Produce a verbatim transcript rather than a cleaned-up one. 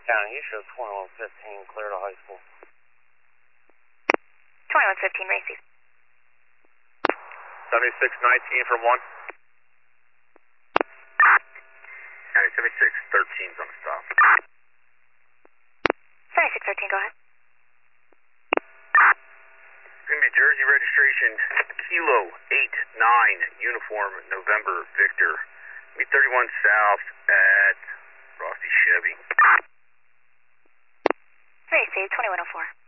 County, you show twenty-one fifteen clear to high school. twenty-one fifteen, Racy. seventy-six nineteen from one. County seventy-six thirteen's on the stop. seventy-six thirteen, go ahead. It's going to be Jersey registration, Kilo eight nine, Uniform November Victor. Be thirty-one South at Frosty Chevy. Racy, twenty-one oh four.